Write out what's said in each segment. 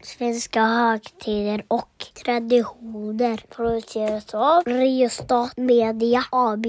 Svenska högtider och traditioner produceras av Riostat Media AB.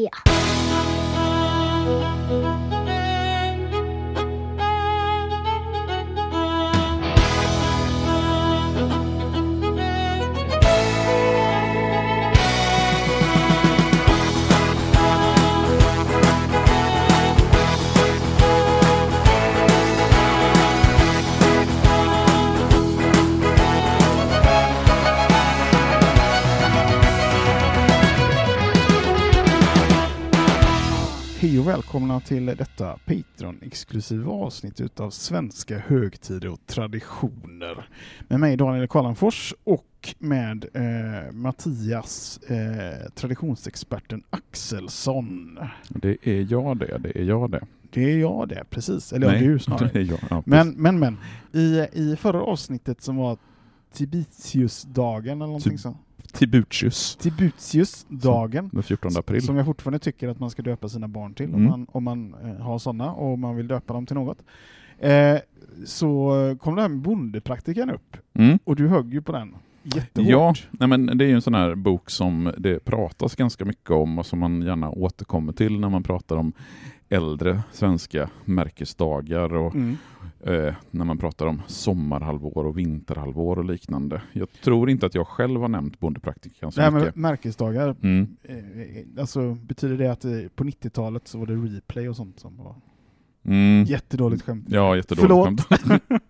Hej och välkomna till detta Patreon-exklusiva avsnitt utav Svenska högtider och traditioner. Med mig Daniel Karlanfors och med Mattias, traditionsexperten Axelsson. Det är jag det. Det är jag det, precis. Eller Nej, du snarare. Det är jag, ja, men. I förra avsnittet som var Tibetiusdagen eller någonting så. Tibutiusdagen. Den 14 april. Som jag fortfarande tycker att man ska döpa sina barn till om man har sådana och man vill döpa dem till något. Så kom det här med bondepraktiken upp. Och du högg ju på den jättehårt. Ja, nej men det är ju en sån här bok som det pratas ganska mycket om och som man gärna återkommer till när man pratar om äldre svenska märkesdagar och när man pratar om sommarhalvår och vinterhalvår och liknande. Jag tror inte att jag själv har nämnt bondepraktiken så mycket. Men märkesdagar, alltså betyder det att på 90-talet så var det replay och sånt som var jättedåligt skämt? Ja, jättedåligt skämt.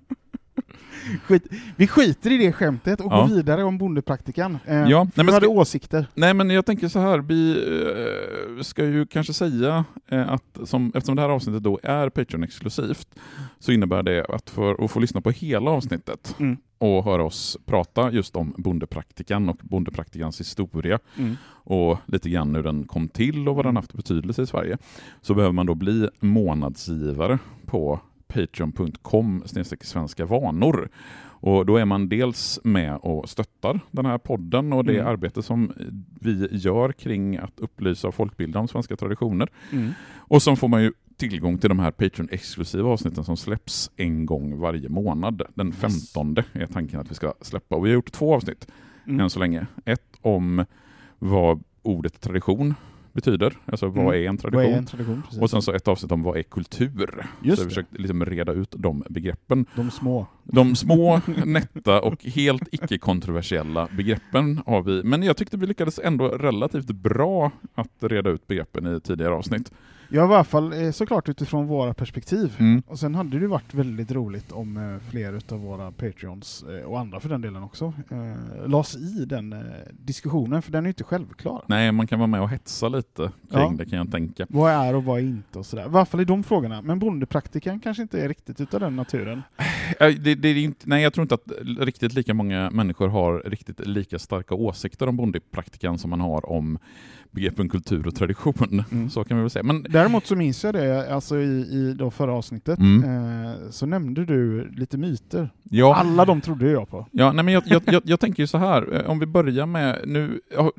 Vi skiter i det skämtet och går vidare om bondepraktikan. Du hade åsikter. Nej, men jag tänker så här, vi ska ju kanske säga att eftersom det här avsnittet då är Patreon-exklusivt så innebär det att för att få lyssna på hela avsnittet och höra oss prata just om bondepraktikan och bondepraktikans historia och lite grann hur den kom till och vad den haft betydelse i Sverige, så behöver man då bli månadsgivare på patreon.com/svenska vanor. Och då är man dels med och stöttar den här podden och det arbete som vi gör kring att upplysa och folkbilda om svenska traditioner. Och så får man ju tillgång till de här Patreon-exklusiva avsnitten som släpps en gång varje månad. Den 15 är tanken att vi ska släppa. Och vi har gjort 2 avsnitt än så länge. Ett om vad ordet tradition betyder, alltså vad är en tradition? Vad är en tradition, och sen så ett avsnitt om vad är kultur. Just så vi försökt liksom reda ut de begreppen. De små, nätta och helt icke-kontroversiella begreppen har vi. Men jag tyckte vi lyckades ändå relativt bra att reda ut begreppen i tidigare avsnitt. Ja, i alla fall såklart utifrån våra perspektiv. Och sen hade det varit väldigt roligt om fler av våra Patreons och andra för den delen också las i den diskussionen, för den är ju inte självklar. Nej, man kan vara med och hetsa lite kring det, kan jag tänka. Vad är och vad är inte och sådär. I alla fall i de frågorna. Men bondepraktiken kanske inte är riktigt utav den naturen. Det är inte, nej, jag tror inte att riktigt lika många människor har riktigt lika starka åsikter om bondepraktiken som man har om begreppen kultur och tradition. Så kan vi väl säga. Men däremot så minns jag det, alltså i det förra avsnittet så nämnde du lite myter. Ja. Alla de trodde jag på. Ja, nej, men jag tänker ju så här, om vi börjar med nu,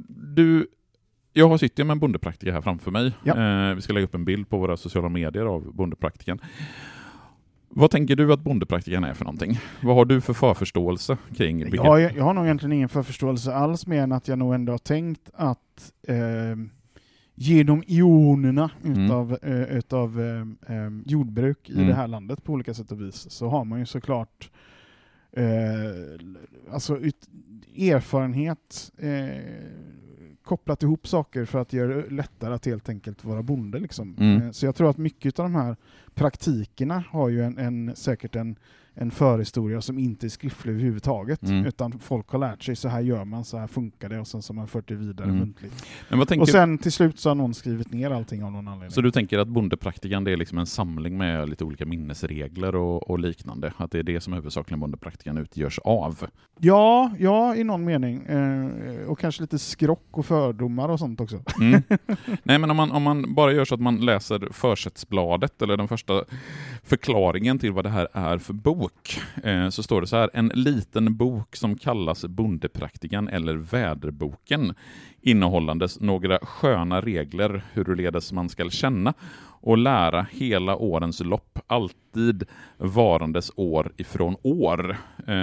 jag har sitter med en bondepraktiker här framför mig. Ja. Vi ska lägga upp en bild på våra sociala medier av bondepraktiken. Vad tänker du att bondepraktiken är för någonting? Vad har du för förförståelse kring begreppet? Ja, jag har nog egentligen ingen förförståelse alls, mer än att jag nog ändå har tänkt att genom ionerna utav jordbruk i det här landet på olika sätt och vis, så har man ju såklart alltså erfarenhet kopplat ihop saker för att göra det lättare att helt enkelt vara bonde liksom. Så jag tror att mycket av de här praktikerna har ju säkert en förhistoria som inte är skriftlig överhuvudtaget, utan folk har lärt sig så här gör man, så här funkar det, och sen så har man fört det vidare muntligt. Men vad tänker... Och sen till slut så har någon skrivit ner allting av någon anledning. Så du tänker att bondepraktiken, det är liksom en samling med lite olika minnesregler och liknande, att det är det som huvudsakligen bondepraktiken utgörs av? Ja, i någon mening. Och kanske lite skrock och fördomar och sånt också. Nej, men om man bara gör så att man läser försättsbladet eller den första förklaringen till vad det här är för bok, så står det så här: en liten bok som kallas Bondepraktikan eller Väderboken, innehållandes några sköna regler hurledes man skall känna och lära hela årens lopp, alltid varandes år ifrån år.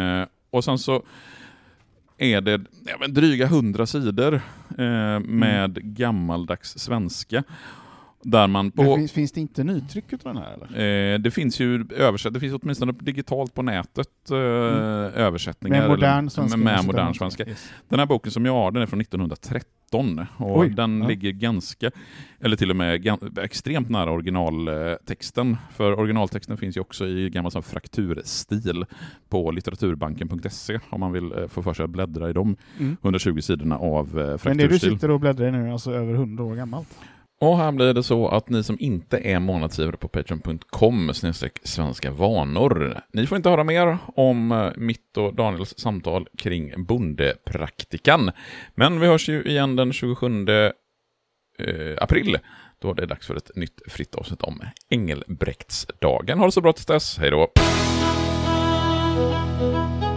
Och sen så är det dryga 100 sidor med gammaldags svenska. Där man på, finns det inte nytryck utav den här eller? Det finns ju översätt. Det finns åtminstone digitalt på nätet översättningar med modern svenska. Yes. Den här boken som jag har, den är från 1913 och den ligger ganska, eller till och med extremt nära originaltexten. För originaltexten finns ju också i gammal sån frakturstil på litteraturbanken.se om man vill få för sig att bläddra i de 120 sidorna av frakturstil. Men det du sitter och bläddrar i nu är alltså över 100 år gammalt. Och här blir det så att ni som inte är månadsgivare på patreon.com/svenska vanor, ni får inte höra mer om mitt och Daniels samtal kring bondepraktikan. Men vi hörs ju igen den 27 april, då det är dags för ett nytt fritt avsnitt om Engelbrektsdagen. Ha det så bra tills dess, hej då!